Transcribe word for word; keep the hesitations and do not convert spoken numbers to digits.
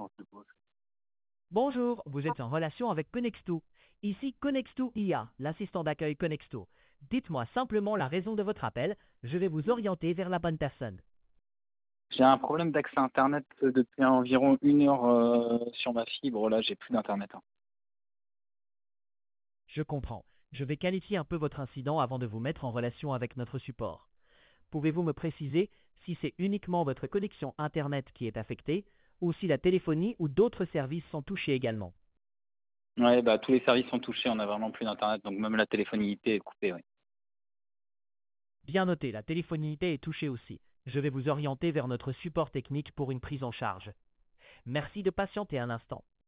Bonjour, vous êtes en relation avec Connexto. Ici Connexto I A, l'assistant d'accueil Connexto. Dites-moi simplement la raison de votre appel, je vais vous orienter vers la bonne personne. J'ai un problème d'accès internet euh, depuis environ une heure euh, sur ma fibre. Là, j'ai plus d'internet, hein. Je comprends. Je vais qualifier un peu votre incident avant de vous mettre en relation avec notre support. Pouvez-vous me préciser si c'est uniquement votre connexion Internet qui est affectée ou si la téléphonie ou d'autres services sont touchés également? Ouais, bah tous les services sont touchés. On a vraiment plus d'internet, donc même la téléphonie I P est coupée. Ouais. Bien noté, la téléphonie est touchée aussi. Je vais vous orienter vers notre support technique pour une prise en charge. Merci de patienter un instant.